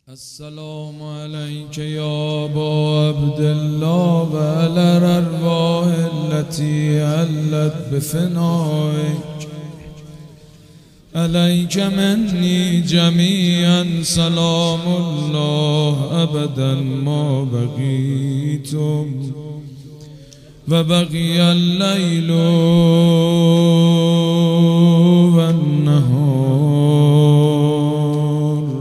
السلام عليك يا أبا عبد الله وعلى الأرواح التي علت بفنائك عليك مني جميعا سلام الله أبدا ما بقيتم وبقي الليل والنهار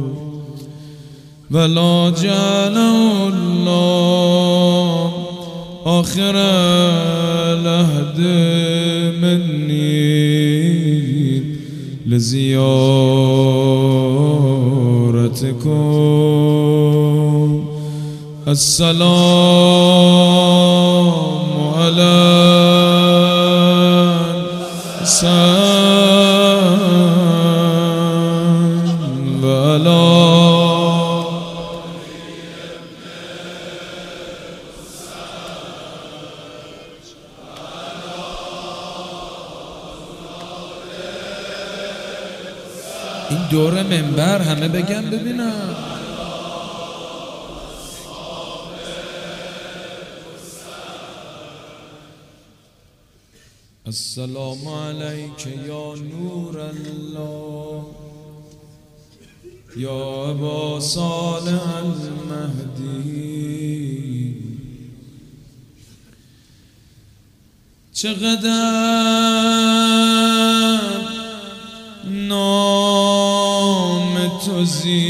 ولا جعله الله آخر العهد مني لزيارتكم. السلام على الحسين وعلى این دور منبر همه بگن ببینم. السلام علیک یا نور الله یا ابا صالح المهدی. چقدر نام تو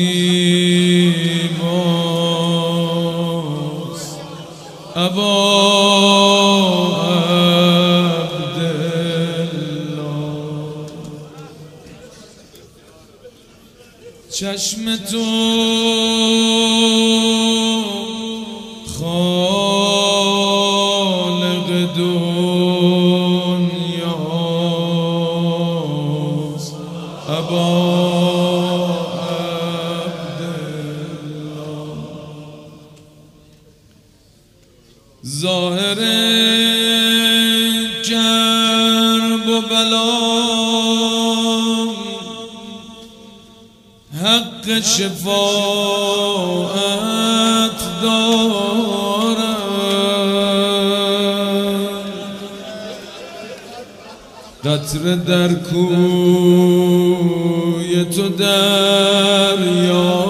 زیباست ابا چشم تو خالق دنیاست ابا عبدالله. ظاهر کرب و بلا حق شفاعت دارد. قطره در کوی تو دریا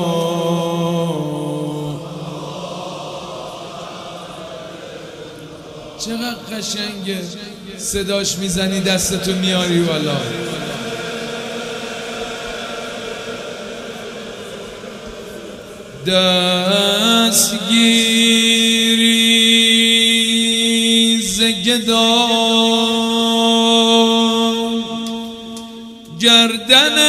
چقدر قشنگه صداش میزنی دستتو میاری والا. دستگیری ز گدای گردن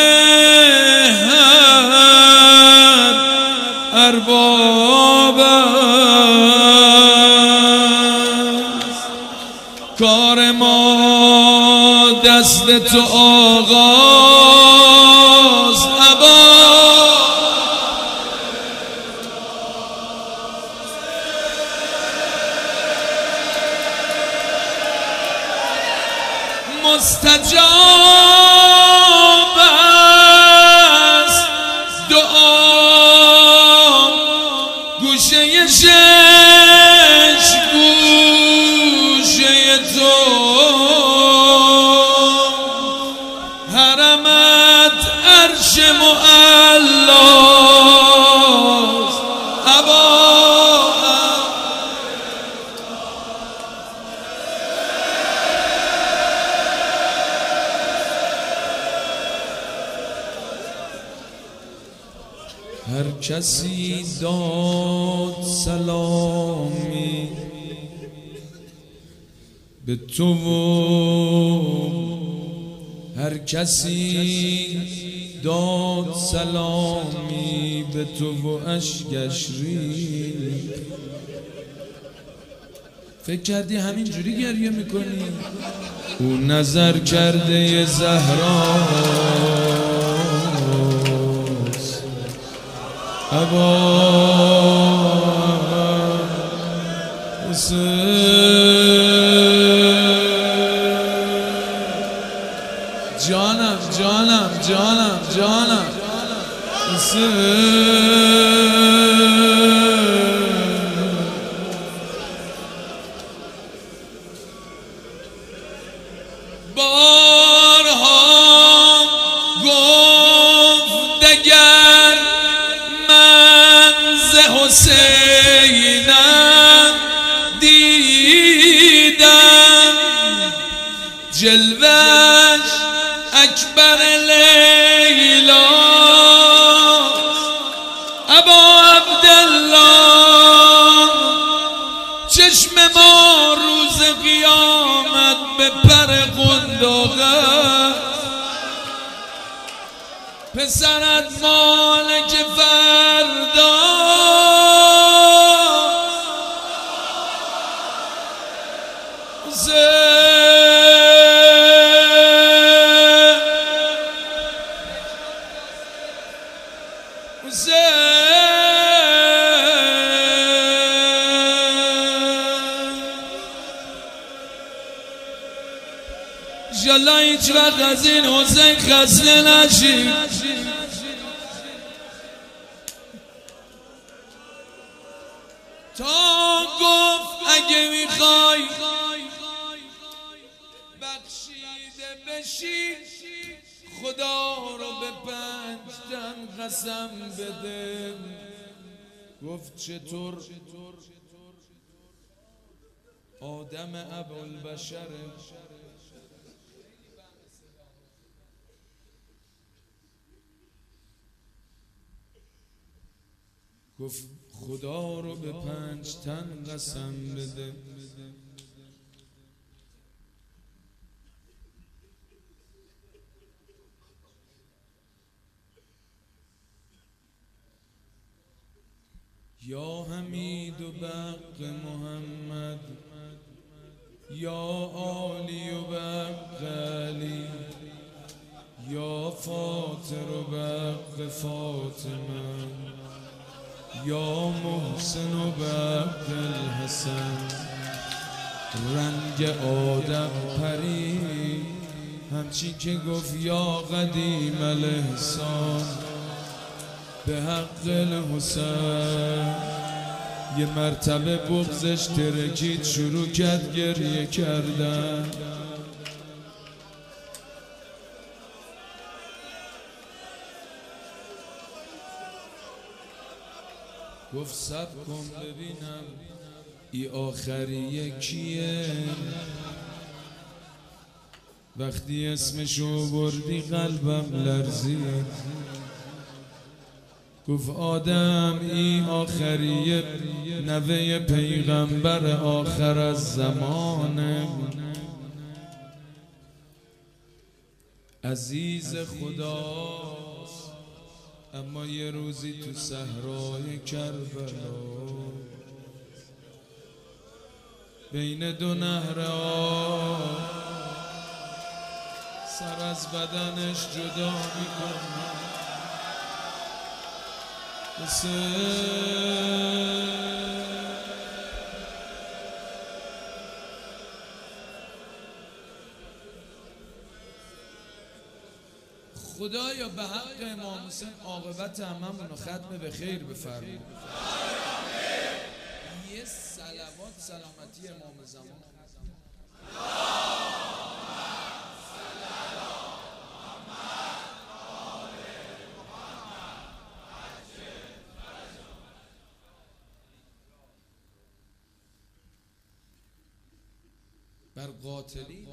هر ارباب است. کار ما دست تو آغاز ابا مستجاب است دعا گوشه شش گوشه تو حرمت عرش معلاست ابا. هر کسی داد سلامی به تو و هر کسی داد سلامی به تو و اشکش ریخت. فکر کردی همینجوری گریه میکنی؟ او نظر کرده زهراست ابا جانم جانم جانم جانم بارها گفت اگر من ز حسینم دیدم جلوش اکبر لیلا ابا عبدالله چشم ما روز قیامت به پر قنداقه پسرت مالک فردا انشالله هیچ وقت از این حسین خسته نشی. تا گفت اگه میخوای بخشیده بشی خدا رو به 5 تن قسم بده. گفت چطور؟ آدم ابوالبشره. گفت خدا رو به 5 تن قسم بده. یا حمید و بق محمد یا عالی و بق علی یا فاطر و بق فاطمه یا محسن و بق الحسن. رنگ آدم پری همچین که گفت یا قدیم الاحسان به حق الحسین. یه مرتبه بغضش ترکید شروع کرد گریه کردن. گفت صبر کن ببینم ای آخریه کیه. وقتی اسمشو بردی قلبم لرزید. گفت آدم ای آخریه نوه پیغمبر آخر از زمانه. عزیز خداست اما یه روزی تو صحرای کربلا بین 2 نهر آب سر از بدنش جدا میکنه. خدایا به حق امام حسین عاقبت هممونو ختم به خیر بفرما. یه صلوات سلامتی امام زمان. بر قاتلی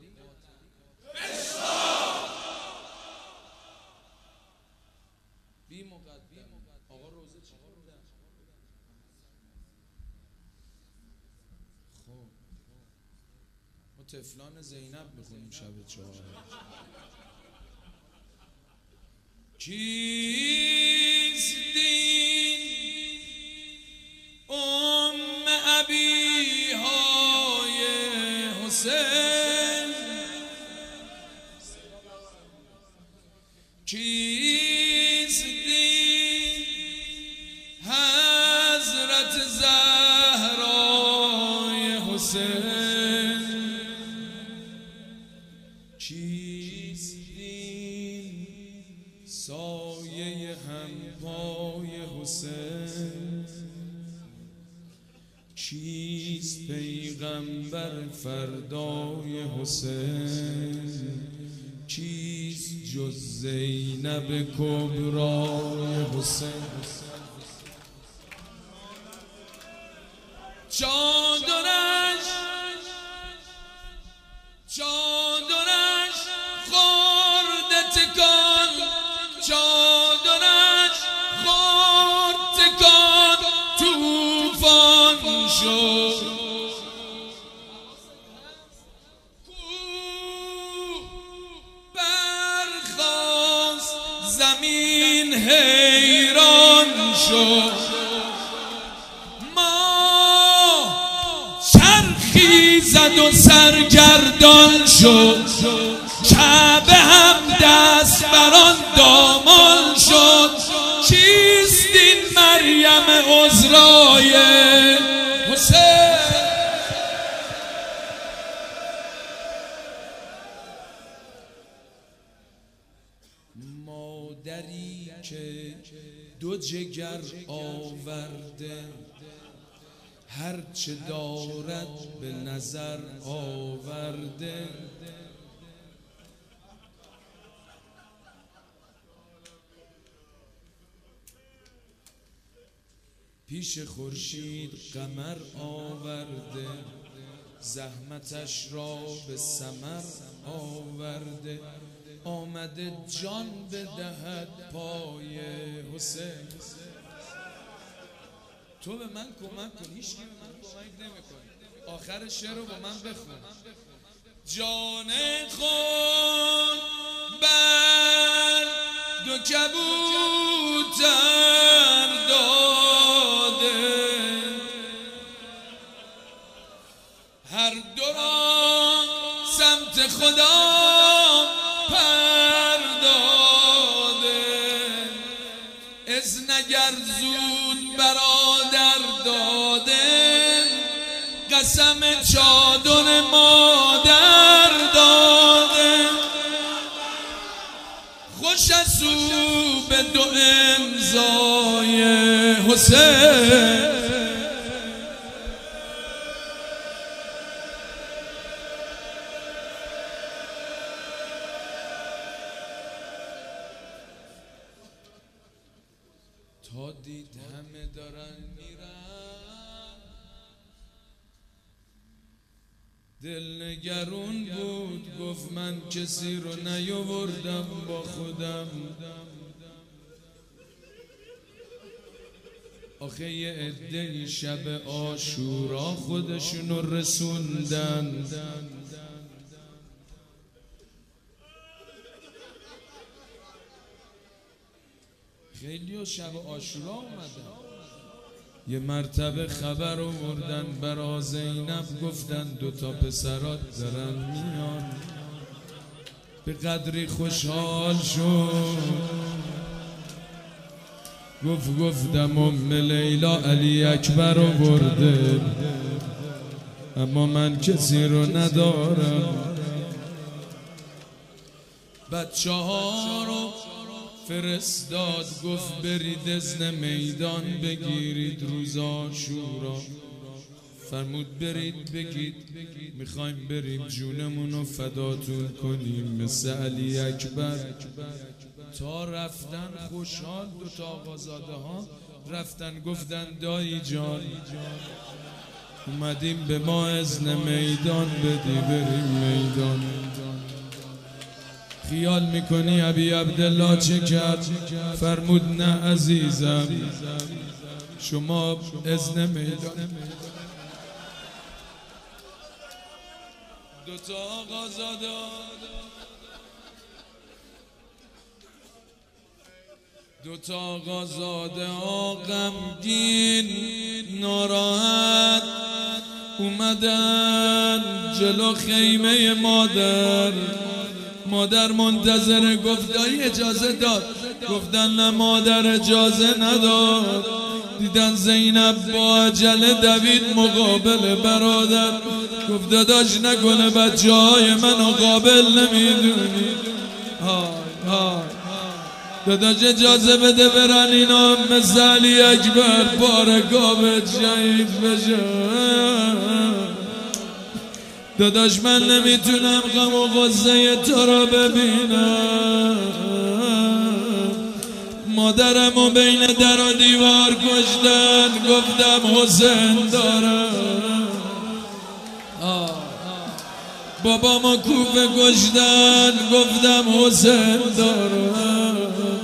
بی مقدم آقا روزه چی خوندن؟ خب ما طفلان زینب میخونیم شب 4. کیست دین ام ابیهای حسین؟ کیست دین حضرت زهرای حسین؟ کیست دین سایه هم پای حسین، چیست پیغمبر فردای حسین؟ چیست جز زینب کبرای حسین؟ چادرش خورده تکان، چادرش خورد تکان، توفان شد. کوه برخاست، زمین حیران شد. چرخی زد و سرگردان شد، کعبه هم دست بران دامان شد. چیست این مریم عذرای حسین؟ مادری که دو جگر آورده، هرچه دارد به نظر آورده. پیش خورشید قمر آورده، زحمتش را به ثمر آورده. آمده جان بدهد پای حسین. تو به من کمک کن، هیچ کی به من کمک نمیکنه. آخر شعر رو با من بخون. جان خود بر دو کبوتر داده، هر دو را سمت خدا پر داده. اذن اگر زود برادر داده، قسم چادر مادر داده. خوش از او به دو امضای حسین. تا دید همه دارن میرن، دل نگرون بود، گفت من کسی رو نیاوردم با خودم. آخه یه عده‌ای شب عاشورا خودشونو رسوندن. خیلی ها شب عاشورا اومدن، یه مرتبه خبر آوردن برا زینب، گفتن دوتا پسرات دارن میان. به قدری خوشحال شد، گفتم ام لیلا علی اکبر آورده، اما من کسی رو ندارم. بچه ها رو فرستاد، گفت برید اذن میدان بگیرید روز عاشورا. فرمود برید بگید میخوایم بریم جونمونو فداتون کنیم مثل علی اکبر. تا رفتن خوشحال دوتا آقازاده ها رفتن گفتن دایی جان اومدیم به ما اذن میدان بدی بریم میدان. خیال میکنی ابی عبدالله چه کرد؟ فرمود نه عزیزم، شما اذن میدان. دوتا آقازاده غمگین ناراحت اومدن جلو خیمه مادر منتظره. گفت دایی اجازه داد؟ گفتن نه مادر اجازه نداد. دیدن زینب با عجله دوید مقابل برادر. گفت داداش نکنه بچه های منو قابل نمیدونی. داداش اجازه بده برن اینا مثل علی اکبر بارگاهت شهید بشه. داداش من نمیتونم غم و غصه تو را ببینم، مادرمو بین در و دیوار کشتن، گفتم حسین دارم. بابامو کوفه کشتن، گفتم حسین دارم.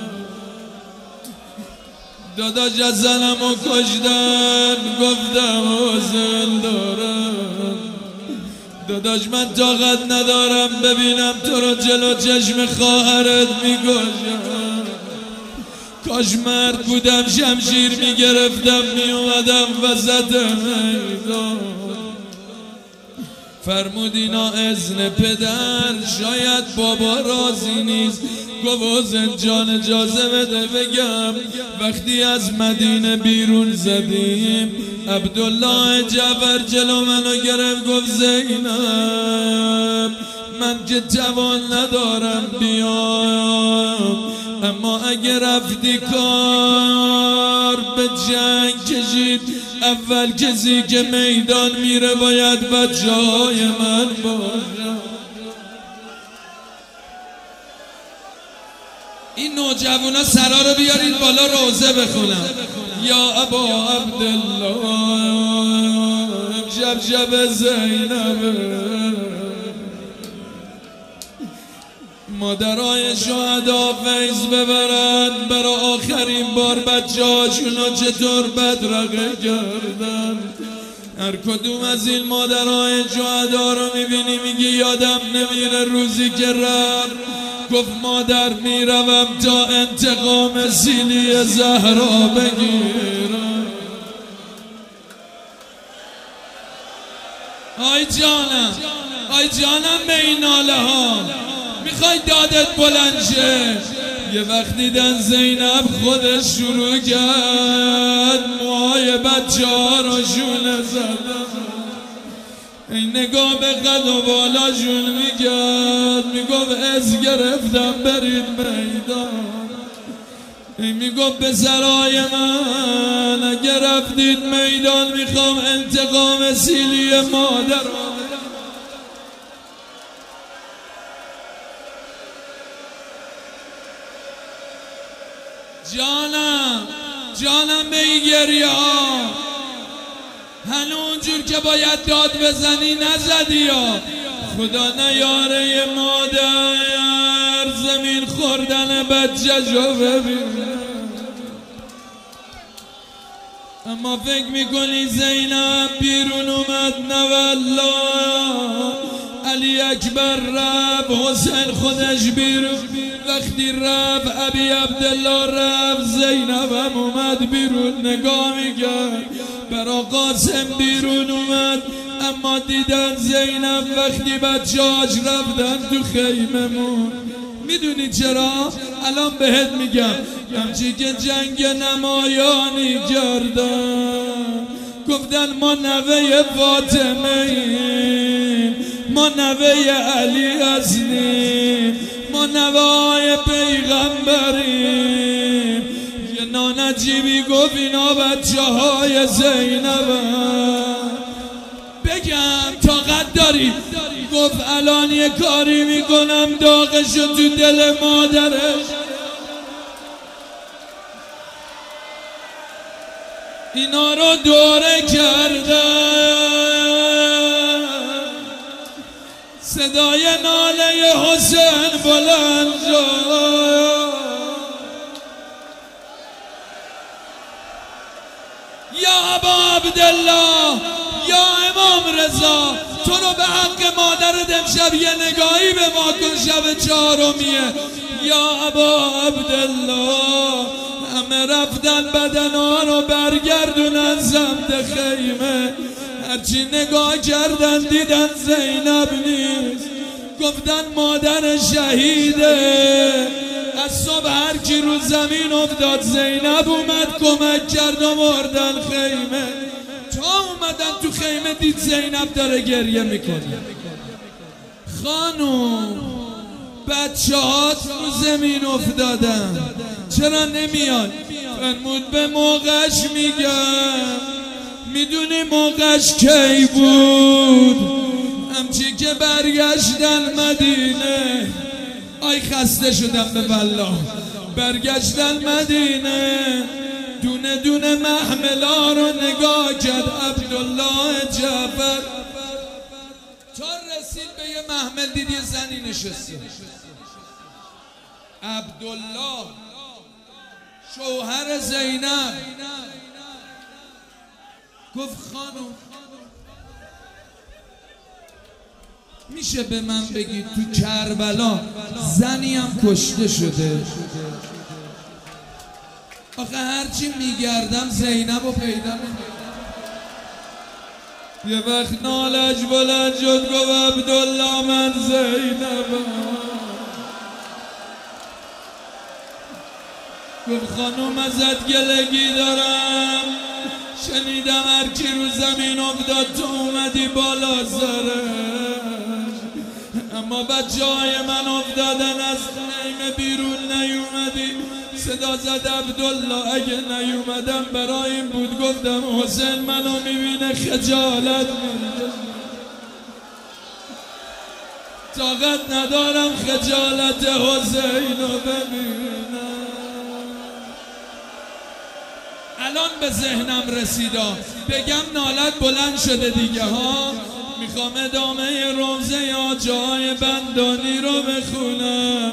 داداش زنمو کشتن، گفتم حسین دارم. داداش من طاقت ندارم ببینم تو رو جلو چشم خواهرت میکشم. کاش مرد بودم شمشیر میگرفتم میومدم وسط میدان. فرمود اینا اذن پدر، شاید بابا راضی نیست. گفت حسین جان اجازه بده بگم، وقتی از مدینه بیرون زدیم عبدالله جعفر جلو منو گرفت، گفت زینب من که توان ندارم بیام، اما اگر رفتی کار به جنگ کشید، اول کسی که میدان میره باید بچه‌های من باشه. این نوجوانا سرا رو بیارید بالا روزه بخونم. یا ابا عبدالله امشب شب زینب، مادرای شهدا فیض ببرن برای آخرین بار بچه هاشونو چطور بدرقه کردن. هر کدوم از این مادرای شهدا رو میبینی میگی یادم نمیره روزی که رفت گفت مادر میروم تا انتقام سیلی زهرا بگیرم. آی جانم به این ناله ها میخوای دادت بلند شه. یه وقت دیدن زینب خودش شروع کرد موهای بچه ها رو شونه زدن، این نگاه به قد و بالاشون میکرد، میگفت از گرفتم برید میدان. این میگفت به سرای من اگر رفتید میدان میخوام انتقام سیلی مادر. جانم به این گریه ها هنونجور که باید داد بزنی نزدی یا خدا نیاره مادر زمین خوردن بچه جو ببین. اما فکر میکنی زینب بیرون اومد؟ نه والله، علی اکبر رفت، حسین خودش بیرون. وقتی رفت ابی عبدالله رفت، زینب هم اومد بیرون نگاه میکرد. برا قاسم بیرون اومد، اما دیدن زینب وقتی بچه‌هاش رفتن تو خیمه مون. میدونی چرا؟ الان بهت میگم. همچی که جنگ نمایانی کردن، گفتن ما نوه فاطمه ایم، ما نوه علی هستیم، ما نوای پیغمبریم. یه نانجیبی گفت اینا بچه های زینب. بگم طاقت داری؟ گفت الان یه کاری میکنم داغشو تو دل مادرش. اینا رو دوره کردن، صدای ناله حسین بلند شد. یا ابا عبدالله، یا امام رضا، تو رو به حق مادرت امشب یه نگاهی به ما کن، شب چهارمیه. یا ابا عبدالله، همه رفتن بدنها رو برگردونن سمت خیمه، هرچی نگاه کردن دیدن زینب نیست. گفتن مادر شهیده. از صبح هر کی رو زمین افتاد زینب اومد کمک کرد و مردن خیمه. تا اومدن تو خیمه دید زینب داره گریه میکنه. خانوم بچه‌هات رو زمین افتادن چرا نمیای؟ فرمود به موقعش میگم. میدونی موقعش کی بود؟ همچی که برگشتن مدینه. آی خسته شدم به والله. برگشتن مدینه، دونه دونه محملا رو نگاه کرد عبدالله جعفر تا رسید به یه محمل، دید یه زنی نشسته. عبدالله شوهر زینب گفت خانم میشه به من بگید تو کربلا زنی هم کشته شده؟ آخه هرچی میگردم زینب رو پیدا نمیکنم. یه وقت نالش بلند شد گفت عبدالله من زینبم. گفت خانوم ازت گلگی دارم، شنیدم هرکی رو زمین افتاد تو اومدی بالا سرش، اما بچه های من افتادن از خیمه بیرون نیومدی. صدا زد عبدالله اگه نیومدم برای این بود. گفتم حسین منو میبینه خجالت میکشه، طاقت ندارم خجالت حسین رو ببینم. الان به ذهنم رسیدا بگم نالت بلند شده دیگه ها. میخوام ادامه روزه یا جای بندانی رو بخونم.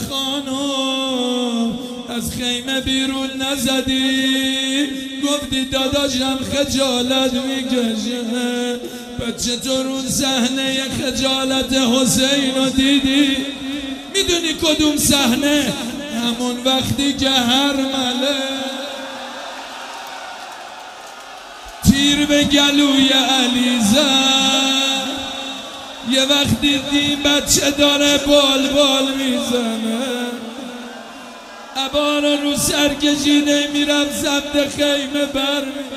خانم از خیمه بیرون نزدی؟ گفتی داداشم خجالت میکشه. بچه تو اون صحنه خجالت حسین رو دیدی؟ میدونی کدوم صحنه؟ همون وقتی که هرمله تیر به گلوی علی زد. یه وقت دیدی بچه داره بال بال میزنه، عبا رو سر کشیده میرم سمت خیمه برمیگرد.